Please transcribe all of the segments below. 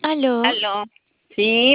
Aló, Aló. Sí.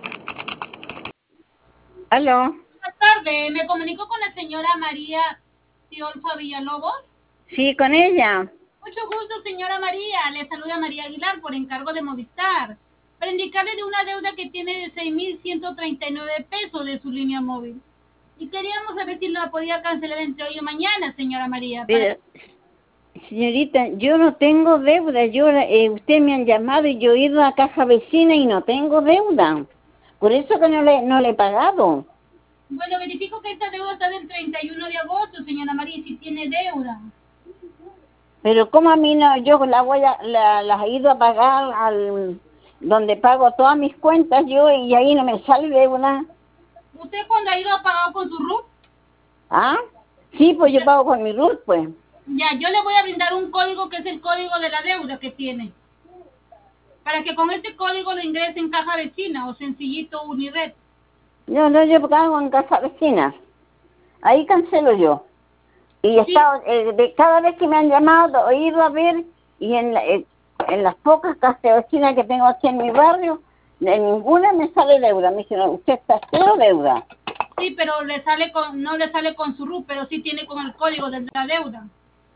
Aló. Buenas tardes, me comunico con la señora María Tiolfa Villalobos. Sí, con ella. Mucho gusto, señora María. Le saluda María Aguilar por encargo de Movistar. Para indicarle de una deuda que tiene de 6.139 pesos de su línea móvil. Y queríamos saber si la podía cancelar entre hoy y mañana, señora María. Pero, señorita, yo no tengo deuda. Usted me han llamado y yo he ido a caja vecina y no tengo deuda. Por eso que no le he pagado. Bueno, verifico que esta deuda está del 31 de agosto, señora María, y si tiene deuda. Pero como a mí no, yo las he ido a pagar al donde pago todas mis cuentas yo y ahí no me sale deuda. ¿Usted cuando ha ido a pagar con su RUT? ¿Ah? Sí, pues yo pago con mi RUT, pues. Ya, yo le voy a brindar un código que es el código de la deuda que tiene. Para que con ese código lo ingrese en caja vecina o sencillito Unired. No, yo pago en casa vecina. Ahí cancelo yo. Y he Sí, estado, de cada vez que me han llamado, he ido a ver, y en las pocas casas vecinas que tengo aquí en mi barrio, de ninguna me sale deuda. Me dijeron, usted está cero deuda. sí, pero le sale no le sale con su RUT, pero sí tiene con el código de la deuda.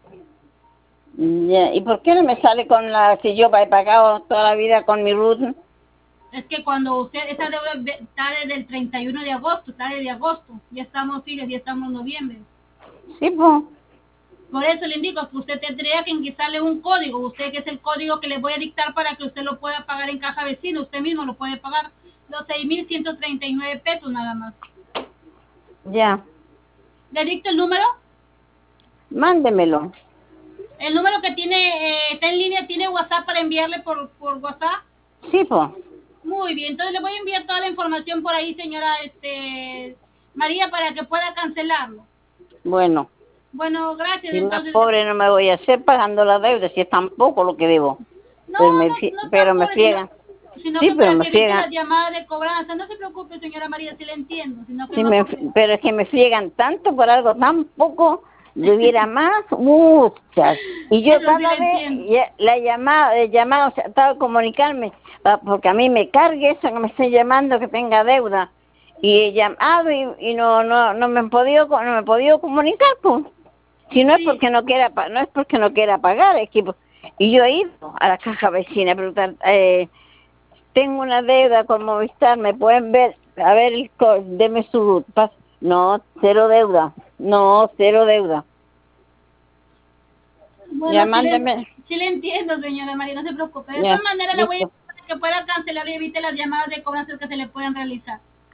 Ya, ¿y por qué no me sale si yo he pagado toda la vida con mi RUT? Es que cuando esa deuda está desde el 31 de agosto, está desde agosto, ya estamos, fíjese, ya estamos en noviembre. Sí, pues. Por eso le indico que usted tendría que ingresarle un código, usted que es el código que le voy a dictar para que usted lo pueda pagar en caja vecina, usted mismo lo puede pagar los 6.139 pesos nada más. Ya, ¿Le dicto el número? mándemelo. El número que tiene, está en línea, tiene WhatsApp para enviarle por WhatsApp. Sí, pues. Muy bien, entonces le voy a enviar toda la información por ahí, señora María, para que pueda cancelarlo. Bueno, Bueno, gracias. si más Entonces, pobre no me voy a hacer pagando la deuda, si es tan poco lo que debo. no tan Pero me pobre, friegan. sino Sí, que pero para me que evite friegan. las llamadas de cobranza. No se preocupe, señora María, si le entiendo, sino que Sí, no porque... pero es que me friegan tanto por algo tan poco, debiera más, muchas. Y yo Eso sí cada le vez entiendo. o sea, estaba comunicarme, porque a mí me cargue eso que me estén llamando que tenga deuda. Y he llamado y no me han podido, no me he podido comunicar, pues. Si no es Sí, porque no quiera, no es porque no quiera pagar, es que, y yo he ido a la caja vecina a preguntar, tengo una deuda con Movistar, me pueden ver, a ver, deme su ruta. No, cero deuda. No, cero deuda. Ya bueno, mándeme. sí le entiendo, señora María, no se preocupe. De Ya, todas maneras, la voy a listo. para que pueda cancelar y evite las llamadas de cobranza que se le puedan realizar.